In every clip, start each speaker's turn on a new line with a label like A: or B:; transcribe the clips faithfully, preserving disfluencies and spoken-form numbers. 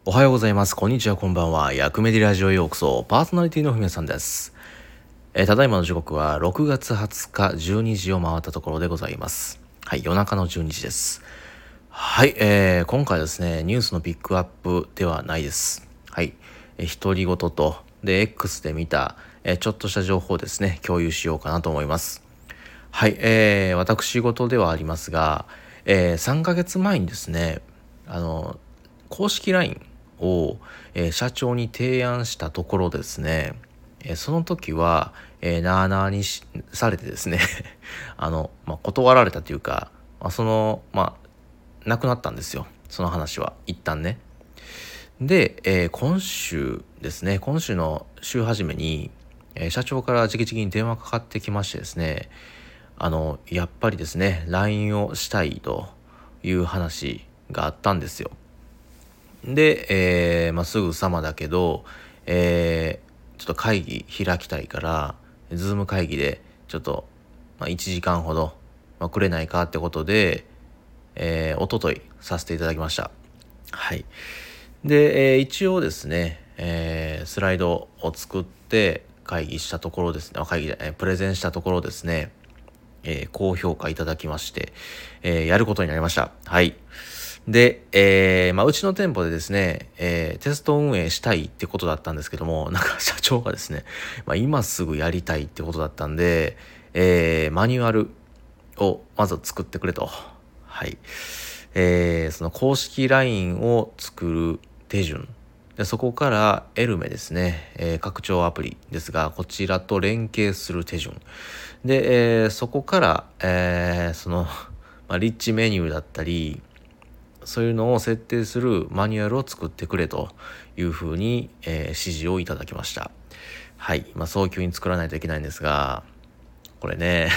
A: おはようございます。こんにちは、こんばんは。薬メディラジオへようこそ。パーソナリティのふみさんです。えーただいまの時刻はろくがつはつかじゅうにじを回ったところでございます。はい、夜中のじゅうにじです。はい、えー、今回ですね、ニュースのピックアップではないです。はい、えー、独り言と、で、X で見た、えーちょっとした情報をですね、共有しようかなと思います。はい、えー、私事ではありますが、えー、さんかげつまえにですね、あの、公式 ライン を、えー社長に提案したところですね、えーその時は、えー、なあなあにしされてですねあの、まあ、断られたというか、まあ、その、まあ、なくなったんですよ。その話は、一旦ね。で、えー今週ですね、今週の週始めに、えー社長から直々に電話かかってきましてですね、あの、やっぱりですね、ライン をしたいという話があったんですよ。で、えーまあ、すぐさまだけど、えーちょっと会議開きたいから、ズーム会議でちょっと、まあ、いちじかんほど、まあ、くれないかってことで、えー、おとといさせていただきました。はい。で、えー一応ですね、えースライドを作って会議したところですね、あ会議で、えープレゼンしたところですね、えー高評価いただきまして、えーやることになりました。はい。で、えーまあ、うちの店舗でですね、えーテスト運営したいってことだったんですけども、なんか社長がですね、まあ、今すぐやりたいってことだったんで、えーマニュアルをまず作ってくれと。はい。えーその公式 ライン を作る手順。でそこからエルメですね、えー拡張アプリですが、こちらと連携する手順。で、えーそこから、えーその、まあ、リッチメニューだったり、そういうのを設定するマニュアルを作ってくれというふうに、えー指示をいただきました。はい。まあ、早急に作らないといけないんですが、これね、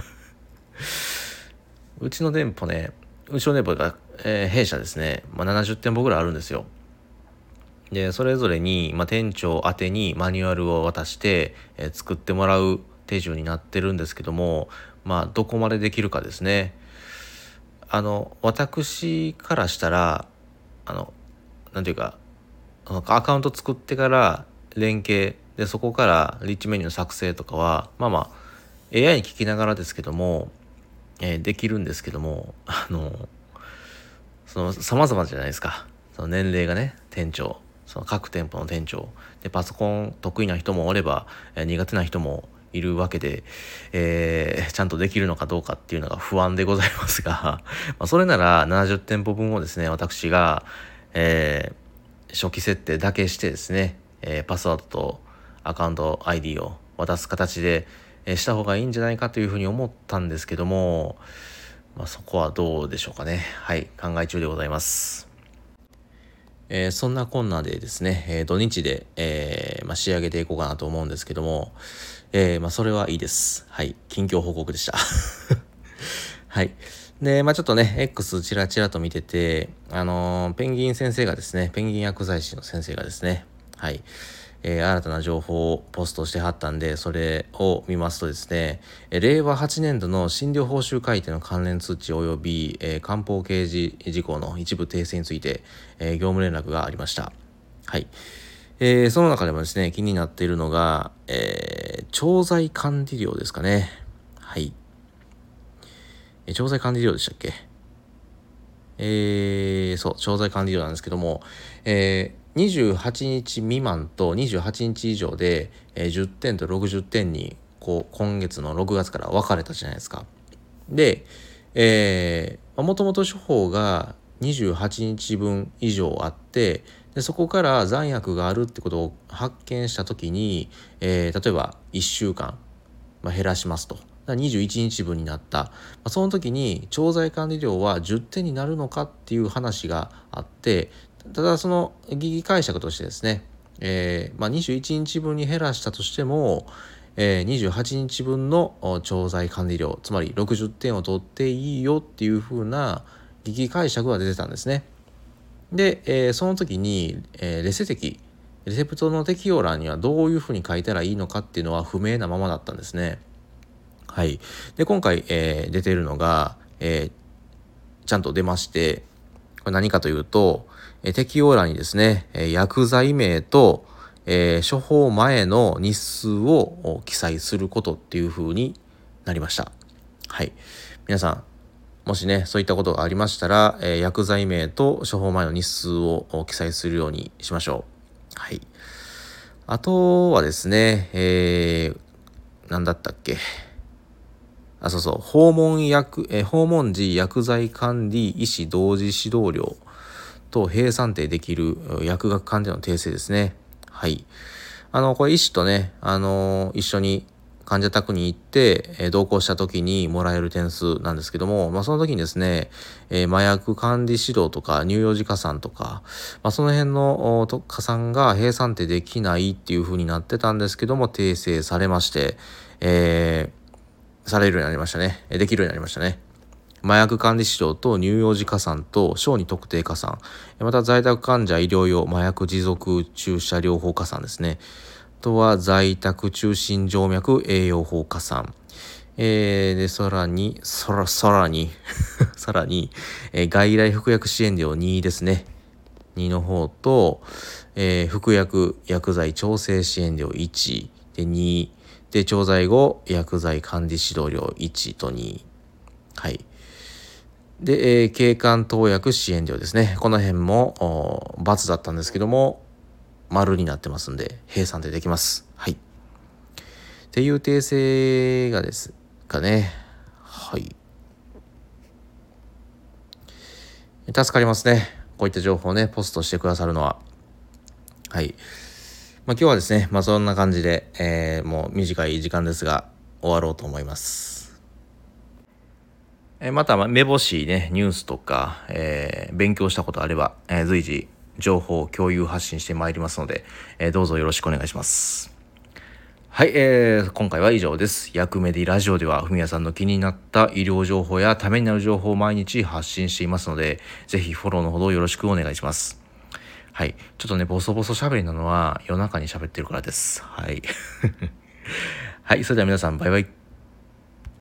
A: うちの店舗ね、うちの店舗が、えー弊社ですね、まあ、ななじゅってんぽぐらいあるんですよ。で、それぞれに、まあ、店長宛てにマニュアルを渡して、えー作ってもらう手順になってるんですけども、まあ、どこまでできるかですね。あの、私からしたら、あの、なんていうか、アカウント作ってから連携で、そこからリッチメニューの作成とかは、まあまあ、エーアイ に聞きながらですけども、えーできるんですけども、あの、その、様々じゃないですか。その年齢がね、店長、その各店舗の店長。で、パソコン得意な人もおれば、えー苦手な人もいるわけで、えーちゃんとできるのかどうかっていうのが不安でございますが、まあ、それならななじゅってんぽぶんをですね、私が、えー初期設定だけしてですね、えーパスワードとアカウント アイディー を渡す形で、えーした方がいいんじゃないかというふうに思ったんですけども、まあ、そこはどうでしょうかね。はい、考え中でございます。えーそんなこんなでですね、えー土日で、えーまあ、仕上げていこうかなと思うんですけども、えーまあ、それはいいです。はい、近況報告でした。はい。で、まあちょっとね、X チラチラと見てて、あのーペンギン先生がですね、ペンギン薬剤師の先生がですね、はい、えー新たな情報をポストしてはったんで、それを見ますとですね、えー令和はちねん度の診療報酬改定の関連通知及び、えー官報掲示事項の一部訂正について、えー業務連絡がありました。はい。えーその中でもですね、気になっているのが、えー調剤管理料ですかね。はい。えー調剤管理料でしたっけ？えー、そう、調剤管理料なんですけども、えー、にじゅうはちにち未満とにじゅうはちにち以上で、えー、じゅってんとろくじゅってんに、こう、今月のろくがつから分かれたじゃないですか。で、えー、もともと処方がにじゅうはちにちぶん以上あって、でそこから残薬があるってことを発見したときに、えー、例えばいっしゅうかん、まあ、減らしますと。にじゅういちにちぶんになった、まあ、その時に調剤管理料はじゅってんになるのかっていう話があって、ただその疑義解釈としてですね、えーまあ、にじゅういちにちぶんに減らしたとしても、えー、にじゅうはちにちぶんの調剤管理料、つまりろくじゅってんを取っていいよっていう風な疑義解釈が出てたんですね。で、えーその時に、えーレセ適レセプトの適用欄にはどういうふうに書いたらいいのかっていうのは不明なままだったんですね。はい。で、今回、えー出ているのが、えーちゃんと出まして、 これ何かというと、え適用欄にですね、え薬剤名と、えー処方前の日数を記載することっていう風になりました。はい。皆さん、もしね、そういったことがありましたら、えー薬剤名と処方前の日数を記載するようにしましょう。はい。あとはですね、えー、何だったっけ。あ、そうそう、訪問薬、えー訪問時薬剤管理医師同時指導料と併算定できるえー薬学鑑定の訂正ですね。はい。あの、これ医師とね、あのー一緒に患者宅に行って、えー同行した時にもらえる点数なんですけども、まあ、その時にですね、えー麻薬管理指導とか乳幼児加算とか、まあ、その辺のおと加算が併算定できないっていう風になってたんですけども、訂正されまして、えーされるようになりましたね。えできるようになりましたね。麻薬管理指導と乳幼児加算と小児特定加算、また在宅患者医療用麻薬持続注射療法加算ですね。あとは在宅中心静脈栄養法加算。えー、で、さらに、さら、さらに、さらに、えー外来服薬支援料にですね。にの方と、えー服薬薬剤調整支援料いちでにで調剤後薬剤管理指導料いちとに、はい。で、えー、経管投薬支援料ですね。この辺も×だったんですけども丸になってますんで併算でできます。はい。っていう訂正がですかね。はい。助かりますね。こういった情報をねポストしてくださるのは。はい。まあ、今日はですね、まあ、そんな感じで、えー、もう短い時間ですが終わろうと思います。えー、また目星ねニュースとか、えー、勉強したことあれば、えー、随時情報共有発信してまいりますので、えー、どうぞよろしくお願いします。はい、えー、今回は以上です。薬メディラジオではふみやさんの気になった医療情報やためになる情報を毎日発信していますので、ぜひフォローのほどよろしくお願いします。はい。ちょっとね、ボソボソ喋りなのは夜中に喋ってるからです。はい。はい。それでは皆さん、バイバイ。